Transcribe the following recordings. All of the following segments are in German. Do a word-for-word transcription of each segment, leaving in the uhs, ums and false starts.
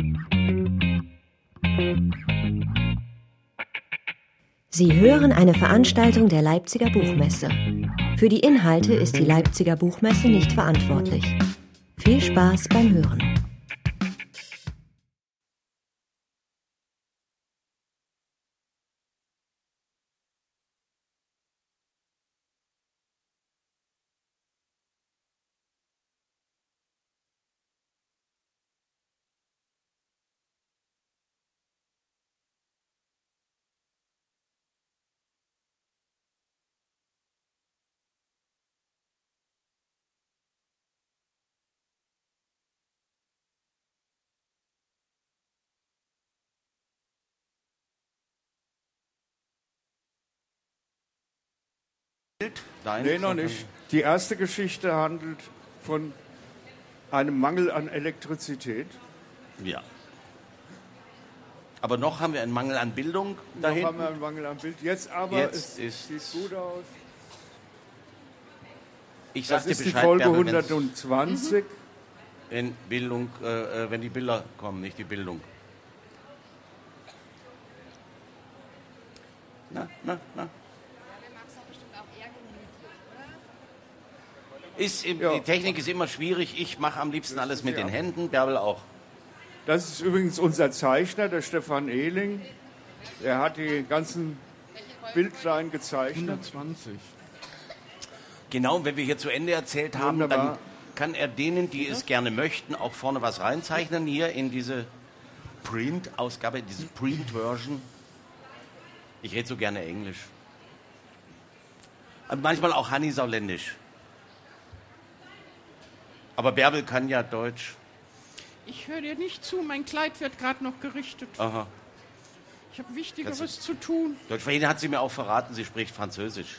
Sie hören eine Veranstaltung der Leipziger Buchmesse. Für die Inhalte ist die Leipziger Buchmesse nicht verantwortlich. Viel Spaß beim Hören. Nein, nee, noch nicht. Die erste Geschichte handelt von einem Mangel an Elektrizität. Ja. Aber noch haben wir einen Mangel an Bildung dahin. Noch haben wir einen Mangel an Bild. Jetzt aber Jetzt es sieht gut aus. Ich sag das dir ist Bescheid, die Folge Bärbel, hundertzwanzig. Wenn Bildung, äh, wenn die Bilder kommen, nicht die Bildung. Na, na, na. Ist, ja. Die Technik ist immer schwierig. Ich mache am liebsten alles mit ja. den Händen. Bärbel auch. Das ist übrigens unser Zeichner, der Stefan Ehling. Er hat die ganzen Bildlein gezeichnet. hundertzwanzig. Genau, und wenn wir hier zu Ende erzählt haben, Wunderbar. Dann kann er denen, die es gerne möchten, auch vorne was reinzeichnen. Hier in diese Print-Ausgabe, diese Print-Version. Ich rede so gerne Englisch. Aber manchmal auch Hannisauländisch. Aber Bärbel kann ja Deutsch. Ich höre dir nicht zu, mein Kleid wird gerade noch gerichtet. Aha. Ich habe Wichtigeres das zu tun. Deutsch, vorhin hat sie mir auch verraten, sie spricht Französisch.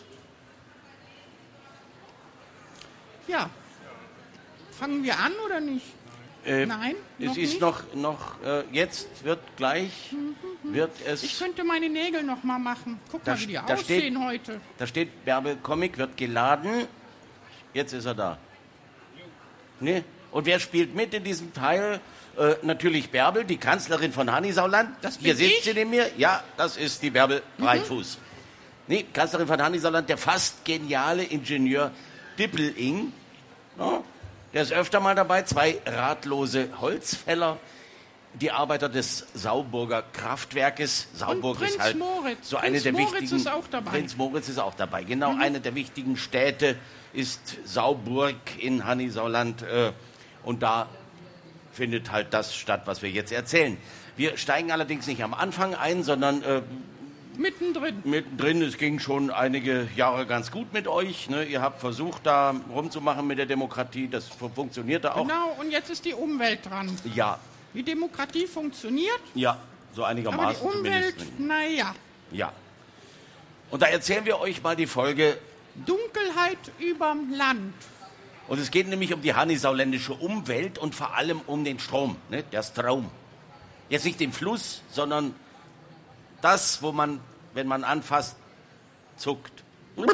Ja. Fangen wir an oder nicht? Äh, Nein, es noch ist nicht? noch, noch äh, jetzt wird gleich, mhm. wird es... Ich könnte meine Nägel noch mal machen. Guck da, mal, wie die da aussehen steht, heute. Da steht, Bärbel Comic wird geladen. Jetzt ist er da. Nee. Und wer spielt mit in diesem Teil? Äh, natürlich Bärbel, die Kanzlerin von Hannisauland. Das bin Hier sitzt ich? sie neben mir. Ja, das ist die Bärbel Mhm. Breitfuß. Nee, Kanzlerin von Hannisauland, der fast geniale Ingenieur Dippeling. No? Der ist öfter mal dabei. Zwei ratlose Holzfäller. Die Arbeiter des Sauburger Kraftwerkes. Sauburg Und Prinz ist halt Moritz. so Prinz eine der Moritz wichtigen. ist auch dabei. Prinz Moritz ist auch dabei. Genau, Mhm. eine der wichtigen Städte ist Sauburg in Hannisauland. Äh, und da findet halt das statt, was wir jetzt erzählen. Wir steigen allerdings nicht am Anfang ein, sondern äh, mittendrin. Mittendrin. Es ging schon einige Jahre ganz gut mit euch. Ne? Ihr habt versucht, da rumzumachen mit der Demokratie. Das funktionierte auch. Genau, und jetzt ist die Umwelt dran. Ja. Die Demokratie funktioniert. Ja, so einigermaßen aber die Umwelt, zumindest. naja. Ja. Und da erzählen wir euch mal die Folge Dunkelheit überm Land. Und es geht nämlich um die hannisauländische Umwelt und vor allem um den Strom, ne? Der Strom. Jetzt nicht den Fluss, sondern das, wo man, wenn man anfasst, zuckt.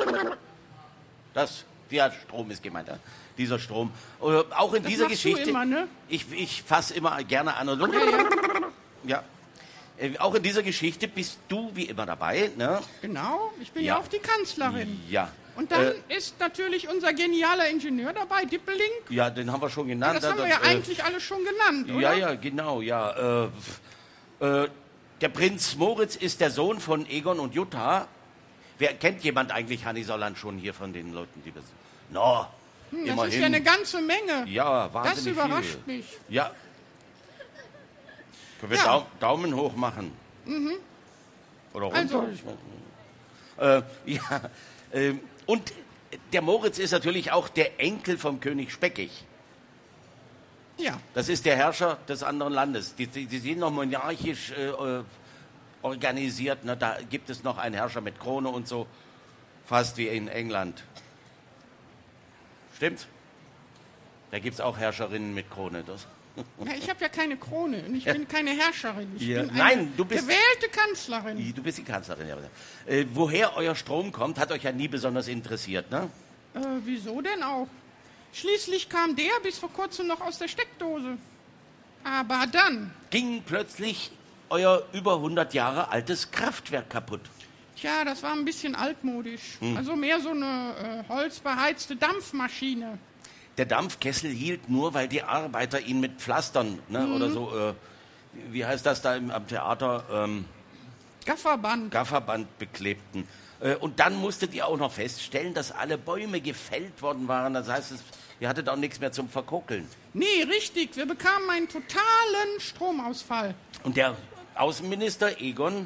Das, der Strom ist gemeint, ja? Dieser Strom. Äh, auch in das dieser machst Geschichte. Du immer, ne? Ich, ich fasse immer gerne an. Und ja, ja. ja. Äh, auch in dieser Geschichte bist du wie immer dabei, ne? Genau, ich bin ja, ja auch die Kanzlerin. Ja. Und dann äh, ist natürlich unser genialer Ingenieur dabei, Dippeling. Ja, den haben wir schon genannt. Ja, das haben wir äh, ja eigentlich alle schon genannt, oder? Ja, ja, genau, ja. Äh, äh, der Prinz Moritz ist der Sohn von Egon und Jutta. Wer kennt jemand eigentlich Hannisauland schon hier von den Leuten, die wir sind? No, hm, immerhin. Das ist ja eine ganze Menge. Ja, wahnsinnig Das überrascht viel. mich. Ja. Können wir Ja. Daum, Daumen hoch machen? Mhm. Oder runter? Also. Ich mein, äh, ja, äh, und der Moritz ist natürlich auch der Enkel vom König Speckig. Ja. Das ist der Herrscher des anderen Landes. Die, die, die sind noch monarchisch äh, organisiert. Ne? Da gibt es noch einen Herrscher mit Krone und so. Fast wie in England. Stimmt's? Da gibt es auch Herrscherinnen mit Krone. Das. Ja, ich habe ja keine Krone und ich bin keine Herrscherin. Ich Ja. bin eine Nein, du bist gewählte Kanzlerin. Du bist die Kanzlerin, ja. Äh, woher euer Strom kommt, hat euch ja nie besonders interessiert, ne? Äh, wieso denn auch? Schließlich kam der bis vor kurzem noch aus der Steckdose. Aber dann ging plötzlich euer über hundert Jahre altes Kraftwerk kaputt. Tja, das war ein bisschen altmodisch. Hm. Also mehr so eine äh, holzbeheizte Dampfmaschine. Der Dampfkessel hielt nur, weil die Arbeiter ihn mit Pflastern, ne, hm. oder so, äh, wie heißt das da im, am Theater? Ähm, Gafferband. Gafferband beklebten. Äh, und dann musstet ihr auch noch feststellen, dass alle Bäume gefällt worden waren. Das heißt, es, ihr hattet auch nichts mehr zum Verkokeln. Nee, richtig. Wir bekamen einen totalen Stromausfall. Und der Außenminister Egon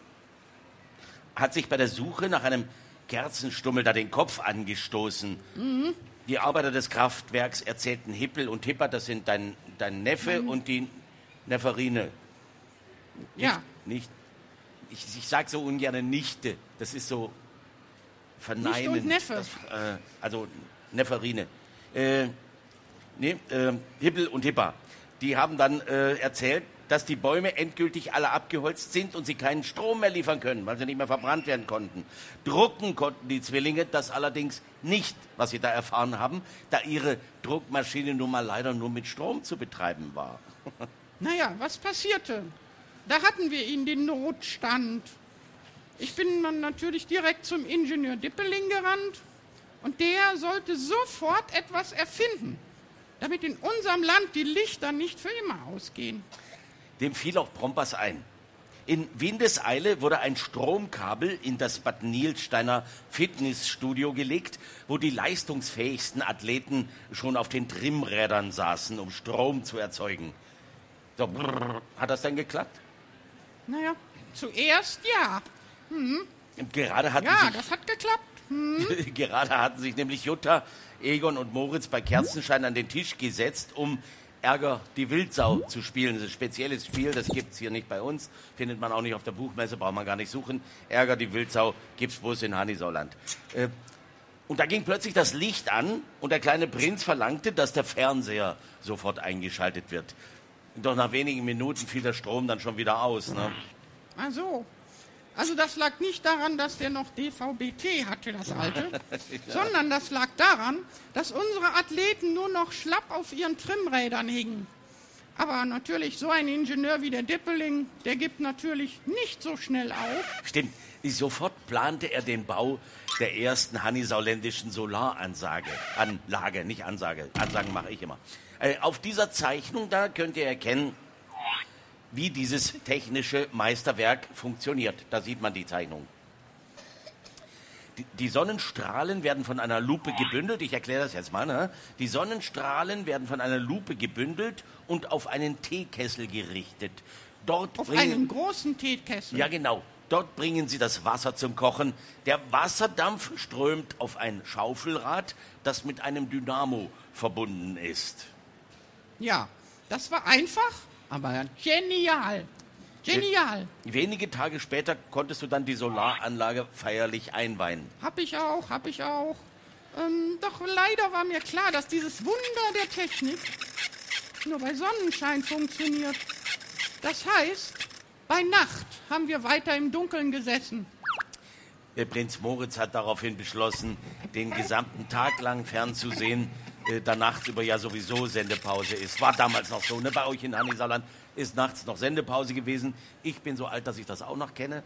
hat sich bei der Suche nach einem Kerzenstummel da den Kopf angestoßen. Mhm. Die Arbeiter des Kraftwerks erzählten Hippel und Hipper, das sind dein, dein Neffe mhm. und die Neferine. Ja. Nicht, nicht ich, ich sag so ungern Nichte, das ist so verneinend. Nichte und Neffe. Das, äh, also Neferine. Äh, nee, äh, Hippel und Hipper. Die haben dann äh, erzählt, dass die Bäume endgültig alle abgeholzt sind und sie keinen Strom mehr liefern können, weil sie nicht mehr verbrannt werden konnten. Drucken konnten die Zwillinge das allerdings nicht, was sie da erfahren haben, da ihre Druckmaschine nun mal leider nur mit Strom zu betreiben war. Naja, was passierte? Da hatten wir ihn, den Notstand. Ich bin dann natürlich direkt zum Ingenieur Dippeling gerannt und der sollte sofort etwas erfinden, damit in unserem Land die Lichter nicht für immer ausgehen. Dem fiel auch Prompas ein. In Windeseile wurde ein Stromkabel in das Bad Nielsteiner Fitnessstudio gelegt, wo die leistungsfähigsten Athleten schon auf den Trimmrädern saßen, um Strom zu erzeugen. So, brrr, hat das denn geklappt? Naja, zuerst ja. Mhm. Und gerade hatten ja, sich, das hat geklappt. Mhm. Gerade hatten sich nämlich Jutta, Egon und Moritz bei Kerzenschein an den Tisch gesetzt, um Ärger die Wildsau zu spielen. Das ist ein spezielles Spiel, das gibt es hier nicht bei uns. Findet man auch nicht auf der Buchmesse, braucht man gar nicht suchen. Ärger die Wildsau gibt es bloß in Hannisauland. Äh, und da ging plötzlich das Licht an und der kleine Prinz verlangte, dass der Fernseher sofort eingeschaltet wird. Und doch nach wenigen Minuten fiel der Strom dann schon wieder aus. Ne? Ach so. Also das lag nicht daran, dass der noch D V B T hatte, das alte, ja. sondern das lag daran, dass unsere Athleten nur noch schlapp auf ihren Trimmrädern hingen. Aber natürlich, so ein Ingenieur wie der Dippeling, der gibt natürlich nicht so schnell auf. Stimmt, sofort plante er den Bau der ersten hannisauländischen Solaranlage. Anlage, nicht Ansage. Ansagen mache ich immer. Äh, auf dieser Zeichnung da könnt ihr erkennen, wie dieses technische Meisterwerk funktioniert. Da sieht man die Zeichnung. Die, die Sonnenstrahlen werden von einer Lupe gebündelt. Ich erkläre das jetzt mal. Ne? Die Sonnenstrahlen werden von einer Lupe gebündelt und auf einen Teekessel gerichtet. Dort auf bringen, einen großen Teekessel? Ja, genau. Dort bringen sie das Wasser zum Kochen. Der Wasserdampf strömt auf ein Schaufelrad, das mit einem Dynamo verbunden ist. Ja, das war einfach. Aber genial. Genial. Wenige Tage später konntest du dann die Solaranlage feierlich einweihen. Hab ich auch, hab ich auch. Ähm, doch leider war mir klar, dass dieses Wunder der Technik nur bei Sonnenschein funktioniert. Das heißt, bei Nacht haben wir weiter im Dunkeln gesessen. Der Prinz Moritz hat daraufhin beschlossen, den gesamten Tag lang fernzusehen, da nachts über ja sowieso Sendepause ist. War damals noch so, ne? Bei euch in Hannisauland ist nachts noch Sendepause gewesen. Ich bin so alt, dass ich das auch noch kenne.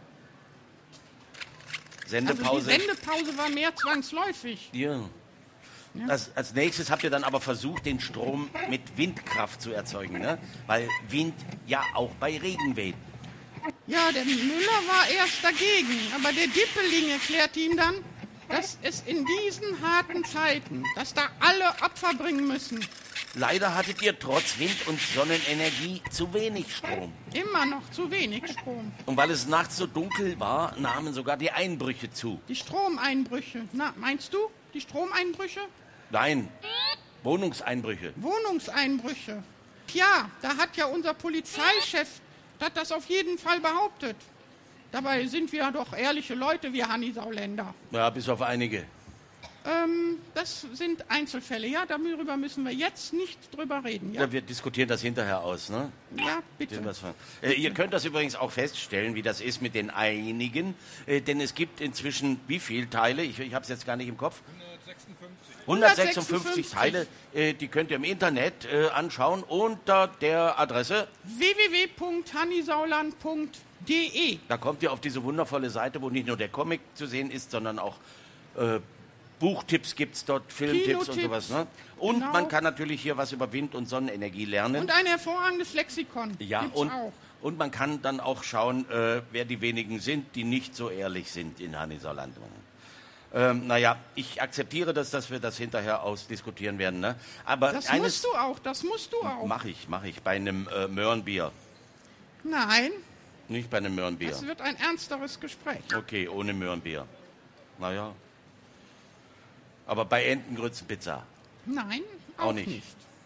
Sendepause. Also die Sendepause war mehr zwangsläufig. Ja. ja. Das, als nächstes habt ihr dann aber versucht, den Strom mit Windkraft zu erzeugen, ne? Weil Wind ja auch bei Regen weht. Ja, der Müller war erst dagegen, aber der Dippeling erklärte ihm dann, dass es in diesen harten Zeiten, dass da alle Opfer bringen müssen. Leider hattet ihr trotz Wind- und Sonnenenergie zu wenig Strom. Immer noch zu wenig Strom. Und weil es nachts so dunkel war, nahmen sogar die Einbrüche zu. Die Stromeinbrüche. Na, meinst du die Stromeinbrüche? Nein, Wohnungseinbrüche. Wohnungseinbrüche. Tja, da hat ja unser Polizeichef hat das auf jeden Fall behauptet. Dabei sind wir doch ehrliche Leute, wir Hannisauländer. Ja, bis auf einige. Ähm, das sind Einzelfälle, ja, darüber müssen wir jetzt nicht drüber reden. Ja, ja wir diskutieren das hinterher aus, ne? Ja, bitte. Äh, ihr könnt das übrigens auch feststellen, wie das ist mit den einigen, äh, denn es gibt inzwischen wie viele Teile? Ich, ich habe es jetzt gar nicht im Kopf. hundertsechsundfünfzig. hundertsechsundfünfzig Teile, äh, die könnt ihr im Internet äh, anschauen unter der Adresse w w w punkt hannisauland punkt d e. Da kommt ihr auf diese wundervolle Seite, wo nicht nur der Comic zu sehen ist, sondern auch äh, Buchtipps gibt es dort, Filmtipps und sowas. Ne? Und genau. Man kann natürlich hier was über Wind- und Sonnenenergie lernen. Und ein hervorragendes Lexikon ja, gibt's und, auch. Und man kann dann auch schauen, äh, wer die wenigen sind, die nicht so ehrlich sind in Hannisauland. Ähm, naja, ich akzeptiere das, dass wir das hinterher ausdiskutieren werden. Ne? Aber das eines musst du auch, das musst du auch. Mach ich, mach ich. Bei einem äh, Möhrenbier. Nein. Nicht bei einem Möhrenbier. Das wird ein ernsteres Gespräch. Okay, ohne Möhrenbier. Naja. Aber bei Entengrützenpizza? Nein, auch, auch nicht. nicht.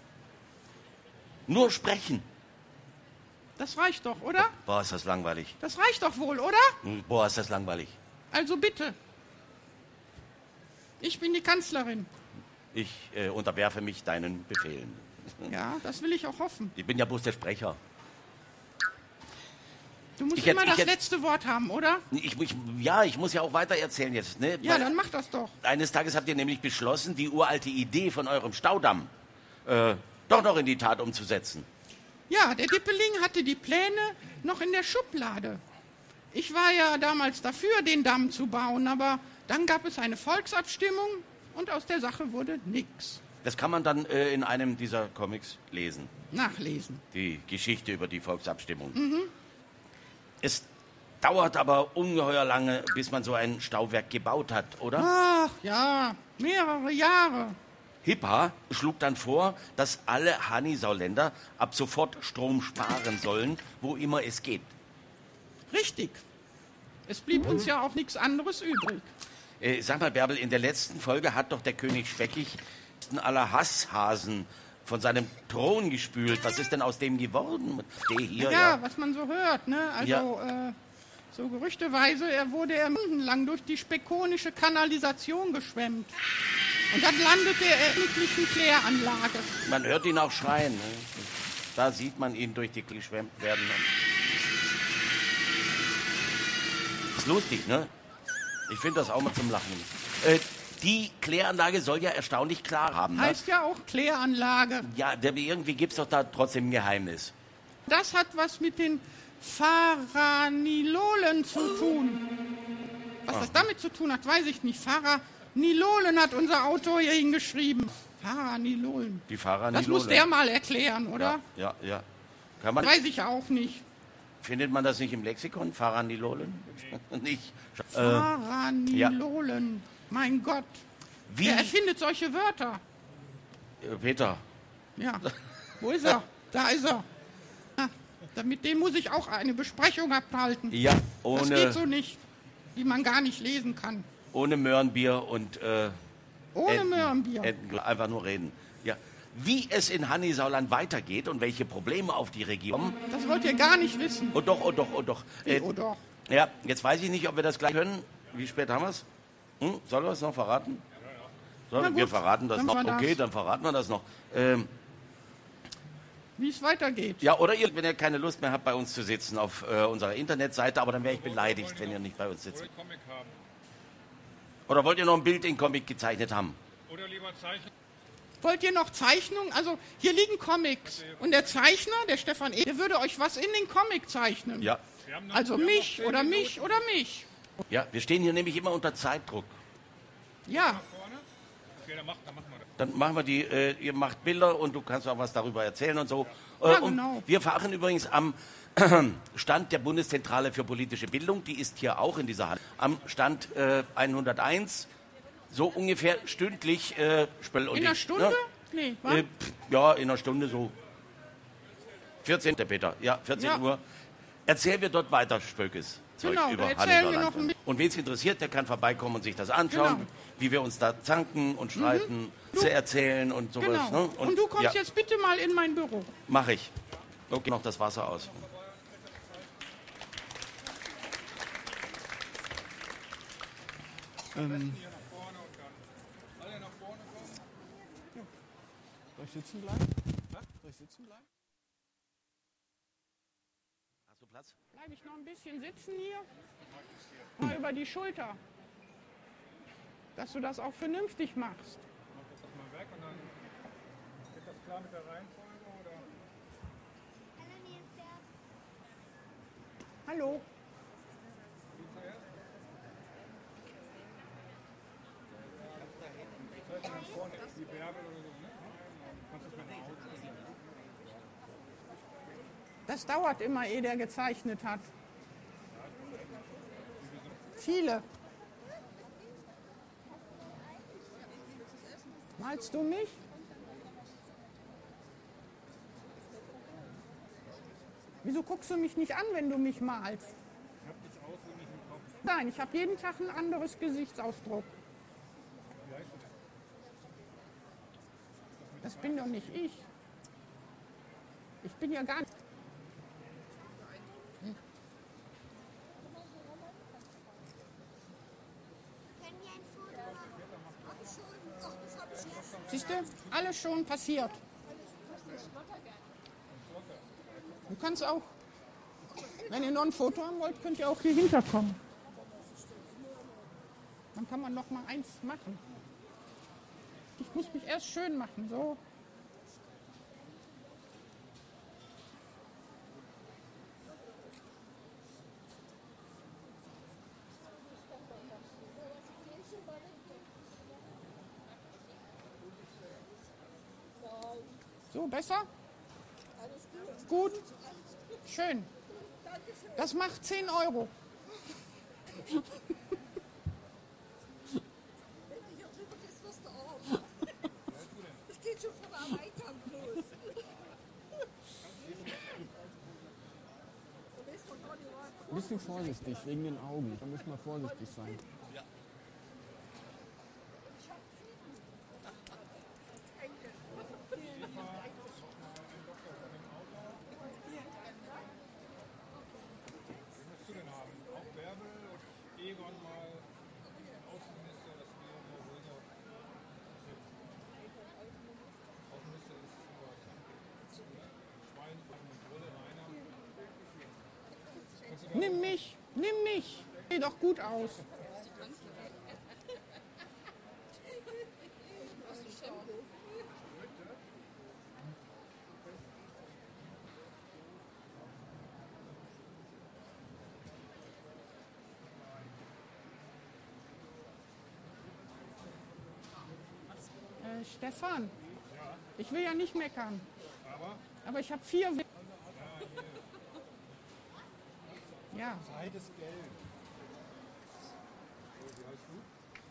Nur sprechen. Das reicht doch, oder? Boah, ist das langweilig. Das reicht doch wohl, oder? Boah, ist das langweilig. Also bitte. Ich bin die Kanzlerin. Ich äh, unterwerfe mich deinen Befehlen. Ja, das will ich auch hoffen. Ich bin ja bloß der Sprecher. Du musst ich immer jetzt, das jetzt, letzte Wort haben, oder? Ich, ich, ja, ich muss ja auch weiter erzählen jetzt. Ne? Ja, Weil dann mach das doch. Eines Tages habt ihr nämlich beschlossen, die uralte Idee von eurem Staudamm äh, doch noch in die Tat umzusetzen. Ja, der Dippeling hatte die Pläne noch in der Schublade. Ich war ja damals dafür, den Damm zu bauen, aber dann gab es eine Volksabstimmung und aus der Sache wurde nichts. Das kann man dann äh, in einem dieser Comics lesen. Nachlesen. Die Geschichte über die Volksabstimmung. Mhm. Es dauert aber ungeheuer lange, bis man so ein Stauwerk gebaut hat, oder? Ach ja, mehrere Jahre. Hippa schlug dann vor, dass alle Hannisauländer ab sofort Strom sparen sollen, wo immer es geht. Richtig. Es blieb uns ja auch nichts anderes übrig. Äh, sag mal, Bärbel, in der letzten Folge hat doch der König Speckig aller Hasshasen von seinem Thron gespült. Was ist denn aus dem geworden? Der hier, ja, ja, was man so hört, ne? Also, ja. äh, so gerüchteweise, er wurde er stundenlang durch die spekonische Kanalisation geschwemmt. Und dann landete er in der endlichen Kläranlage. Man hört ihn auch schreien. Ne? Da sieht man ihn durch die geschwemmt werden. Ist lustig, ne? Ich finde das auch mal zum Lachen. Äh, die Kläranlage soll ja erstaunlich klar haben. Ne? Heißt ja auch Kläranlage. Ja, der, irgendwie gibt es doch da trotzdem ein Geheimnis. Das hat was mit den Faranilolen zu tun. Was Ach. das damit zu tun hat, weiß ich nicht. Faranilolen hat unser Autor hier hingeschrieben. Faranilolen. Die Faranilolen. Das muss der mal erklären, oder? Ja, ja. ja. Kann man, weiß ich auch nicht. Findet man das nicht im Lexikon? Faranilolen? nicht. Faranilolen. Ja. Mein Gott. Wie? Wer erfindet solche Wörter? Peter. Ja. Wo ist er? Da ist er. Ja, mit dem muss ich auch eine Besprechung abhalten. Ja, ohne... Das geht so nicht, die man gar nicht lesen kann. Ohne Möhrenbier und... Äh, ohne Enten, Möhrenbier. Enten, einfach nur reden. Ja. Wie es in Hannisauland weitergeht und welche Probleme auf die Region... Das wollt ihr gar nicht wissen. Oh doch, oh doch, oh doch. Äh, oh doch. Ja, jetzt weiß ich nicht, ob wir das gleich können. Wie spät haben wir es? Hm? Sollen wir es noch verraten? Soll, wir verraten das noch. Okay, das. Dann verraten wir das noch. Ähm, Wie es weitergeht. Ja, oder ihr, wenn ihr keine Lust mehr habt, bei uns zu sitzen auf äh, unserer Internetseite, aber dann wäre ich beleidigt, wenn ihr nicht bei uns sitzt. Oder wollt ihr noch ein Bild in Comic gezeichnet haben? Oder lieber zeichnen. Wollt ihr noch Zeichnungen? Also hier liegen Comics. Und der Zeichner, der Stefan E., der würde euch was in den Comic zeichnen. Ja. Also mich oder mich oder mich. Ja, wir stehen hier nämlich immer unter Zeitdruck. Ja. Okay, dann, mach, dann machen wir das. Dann machen wir die, äh, ihr macht Bilder und du kannst auch was darüber erzählen und so. Äh, ja, und genau. Wir fahren übrigens am Stand der Bundeszentrale für politische Bildung, die ist hier auch in dieser Halle, am Stand äh, hunderteins, so ungefähr stündlich. Äh, in einer ich, Stunde? Ne? Nee, äh, ja, in einer Stunde so. vierzehn. Der Peter, ja, vierzehn ja. Uhr. Erzählen wir dort weiter Spökes. Zeug genau, über da erzählen wir noch ein bisschen. Und wen es interessiert, der kann vorbeikommen und sich das anschauen, genau. wie wir uns da zanken und streiten, mhm. zu erzählen und sowas. Genau. Ne? Und, und du kommst ja. jetzt bitte mal in mein Büro. Mach ich. Okay, noch das Wasser aus. Ähm. Soll ich sitzen bleiben? Soll ich sitzen bleiben? Hast du Platz? Bleib ich noch ein bisschen sitzen hier? Mal über die Schulter. Dass du das auch vernünftig machst. und dann geht das klar mit der Reihenfolge oder? Hallo. Die Bärbel oder so, ne? Kannst du das mit dem Auto? Das dauert immer, ehe der gezeichnet hat. Viele. Malst du mich? Wieso guckst du mich nicht an, wenn du mich malst? Ich hab dich auswendig im Kopf. Nein, ich habe jeden Tag ein anderes Gesichtsausdruck. Wie heißt du denn? Das bin doch nicht ich. Ich bin ja gar nicht. Hm. Siehst du, alles schon passiert. Du kannst auch, wenn ihr noch ein Foto haben wollt, könnt ihr auch hier hinterkommen. Dann kann man noch mal eins machen. Ich muss mich erst schön machen, so. So, besser? Gut. Schön. Das macht zehn Euro. Das geht schon von am Eingang los. Ein bisschen vorsichtig, wegen den Augen. Da muss man vorsichtig sein. Ja. Was du denn haben? Auch Bärbel und Egon mal Außenminister, das wäre mal ruhiger. Außenminister ist über Schwein, eine Brille, Rainer. Nimm mich, nimm mich. Sieht doch gut aus. Äh, Stefan, ich will ja nicht meckern, Aber aber ich habe vier. We ja, Zeit ist Geld. So, wie heißt du?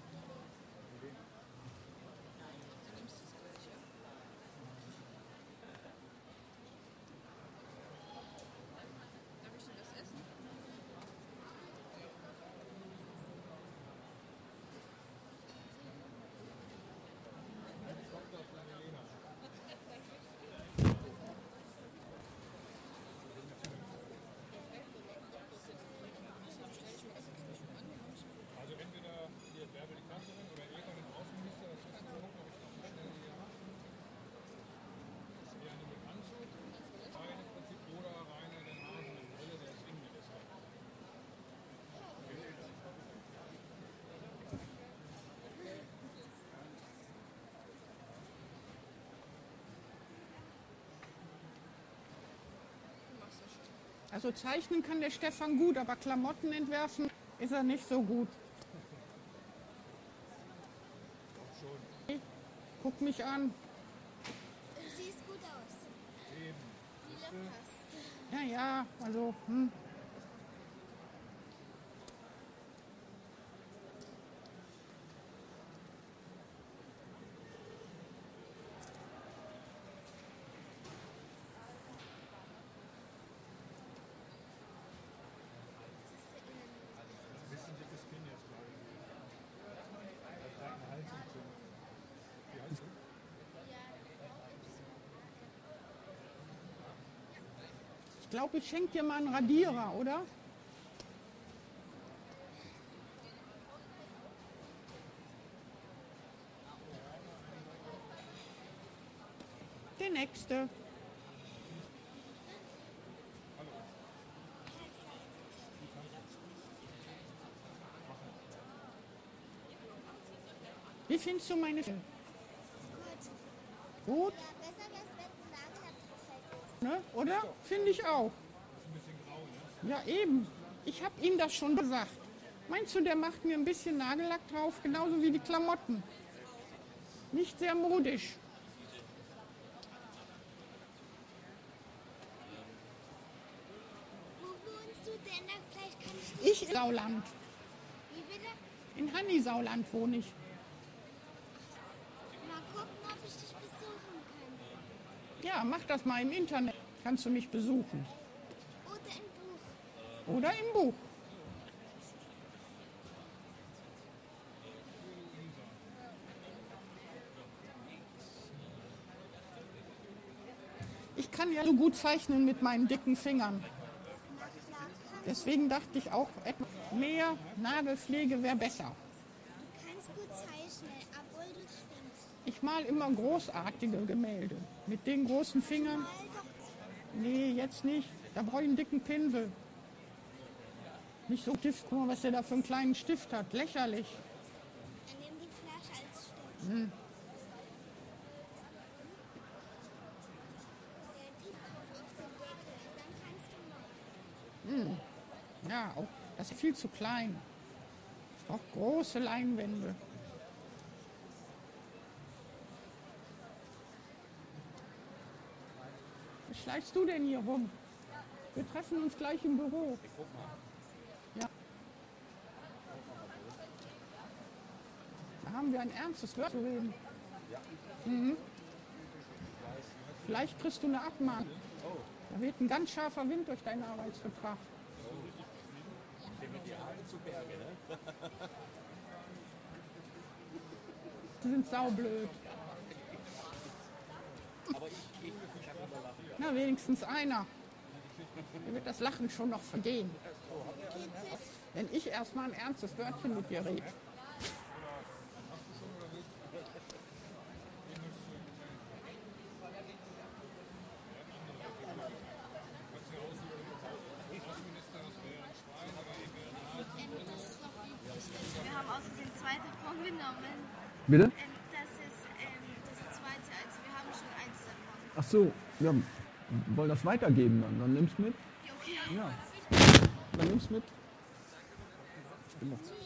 Also entweder hier Bärbel die Kanzlerin oder Egon den Außenminister, das müssen wir gucken, ob ich noch so schnell hier habe. Das ist eher eine mit Anzug, Rein im Prinzip, oder Rainer den Hasen mit Brille, der ist irgendwie deshalb. also zeichnen kann der Stefan gut, aber Klamotten entwerfen ist er nicht so gut. Guck mich an. Du siehst gut aus. Eben. Lila passt. Ja, ja, also, hm. Ein bisschen dickes Kinn jetzt gerade. Das hat eine Halsentzündung. Wie heißt du? Ich glaube, ich schenke dir mal einen Radierer, oder? Der nächste. Wie findest du meine Filme? Gut. Gut. Ne? Oder? Finde ich auch. Ja, eben. Ich habe ihm das schon gesagt. Meinst du, der macht mir ein bisschen Nagellack drauf, genauso wie die Klamotten? Nicht sehr modisch. Wo wohnst du denn? Dann vielleicht kann ich dich... Ich in Sauland. Wie bitte? In Hannisauland wohne ich. Mal gucken, ob ich dich besuchen kann. Ja, mach das mal im Internet. Kannst du mich besuchen. Oder im Buch. Oder im Buch. Ich kann ja so gut zeichnen mit meinen dicken Fingern. Deswegen dachte ich auch, etwas mehr Nagelpflege wäre besser. Du kannst gut zeichnen, obwohl du stimmst. Ich mal immer großartige Gemälde. Mit den großen Fingern. Mal doch. Nee, jetzt nicht. Da brauche ich einen dicken Pinsel. Nicht so Stift. Guck mal, was der da für einen kleinen Stift hat. Lächerlich. Dann nimm die Flasche als Stift. Der Tief drauf auf den Deckel. Und dann kannst du noch. Ja, auch, das ist viel zu klein. Ich brauche große Leinwände. Was schleichst du denn hier rum? Wir treffen uns gleich im Büro. Ja. Da haben wir ein ernstes Wort zu reden. Mhm. Vielleicht kriegst du eine Abmahnung. Da weht ein ganz scharfer Wind durch deinen Arbeitsvertrag. Sie sind saublöd. Na, wenigstens einer. Mir wird das Lachen schon noch vergehen. Wenn ich erstmal ein ernstes Wörtchen mit dir rede. Wir haben außerdem zweite vorgenommen. Bitte? Ähm, das ist ähm, das zweite, also wir haben schon eins davon. Ach so, ja, wollen das weitergeben dann. Dann nimm's mit. Okay. Ja. Dann nimm's mit. Ich bin noch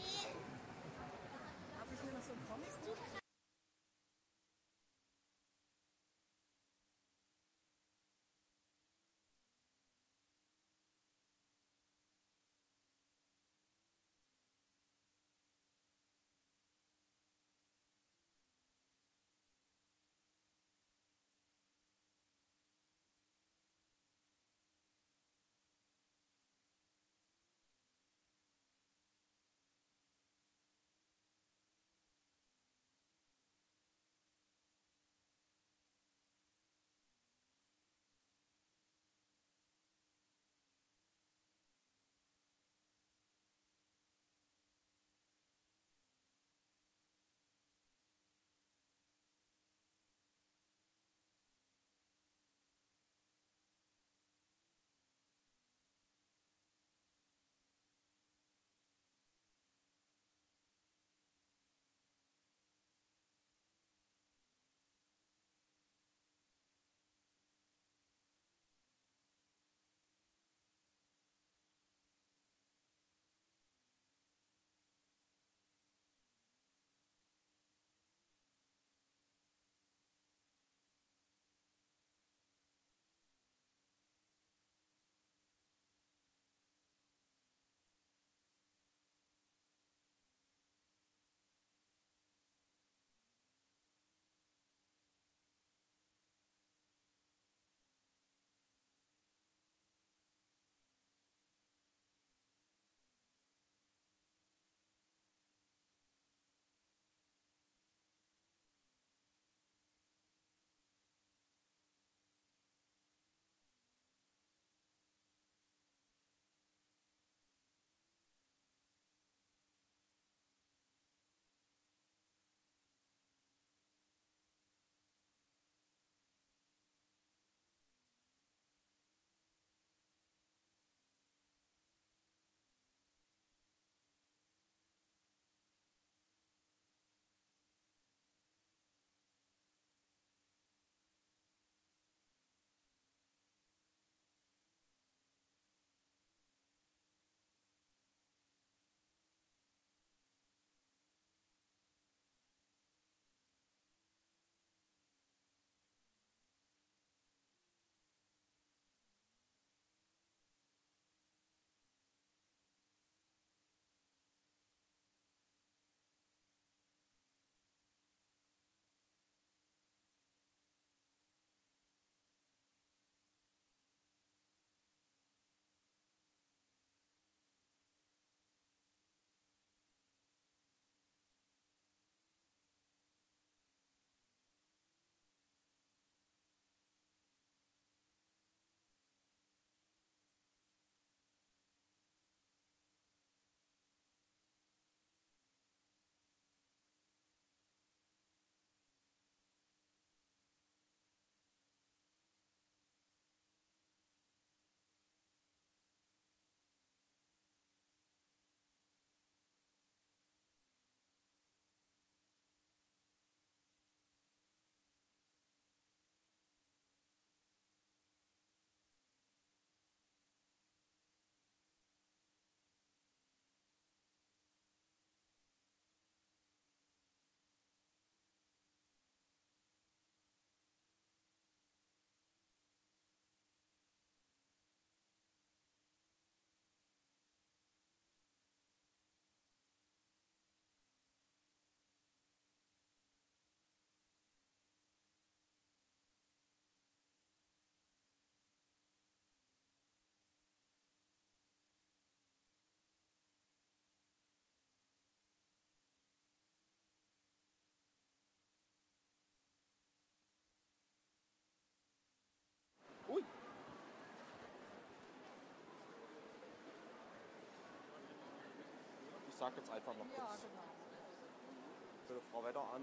sage jetzt einfach noch kurz. Bitte Frau Wetter an.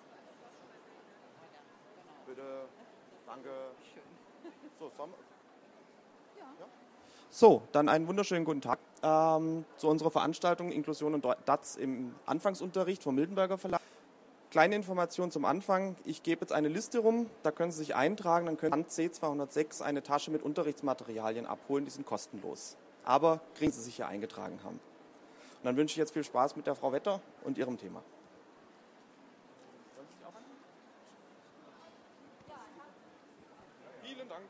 Bitte, danke. So, Sommer. Ja. So, dann einen wunderschönen guten Tag ähm, zu unserer Veranstaltung Inklusion und D A Z im Anfangsunterricht vom Miltenberger Verlag. Kleine Information zum Anfang. Ich gebe jetzt eine Liste rum, da können Sie sich eintragen, dann können Sie C zweihundertsechs eine Tasche mit Unterrichtsmaterialien abholen, die sind kostenlos. Aber kriegen Sie sich ja eingetragen haben. Und dann wünsche ich jetzt viel Spaß mit der Frau Wetter und ihrem Thema. Vielen Dank.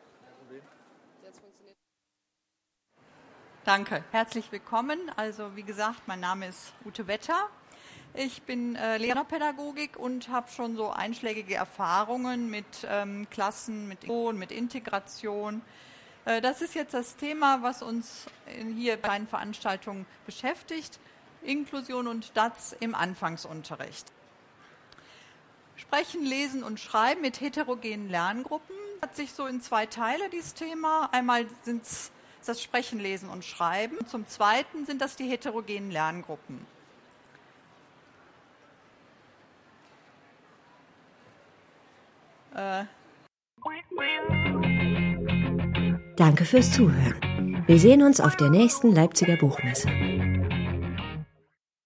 Danke, herzlich willkommen. Also wie gesagt, mein Name ist Ute Wetter. Ich bin äh, Lehrerpädagogik und habe schon so einschlägige Erfahrungen mit ähm, Klassen, mit, mit Integration. Äh, das ist jetzt das Thema, was uns in, hier bei den Veranstaltungen beschäftigt. Inklusion und D A Z im Anfangsunterricht. Sprechen, Lesen und Schreiben mit heterogenen Lerngruppen hat sich so in zwei Teile dieses Thema. Einmal sind es das Sprechen, Lesen und Schreiben. Zum Zweiten sind das die heterogenen Lerngruppen. Äh. Danke fürs Zuhören. Wir sehen uns auf der nächsten Leipziger Buchmesse.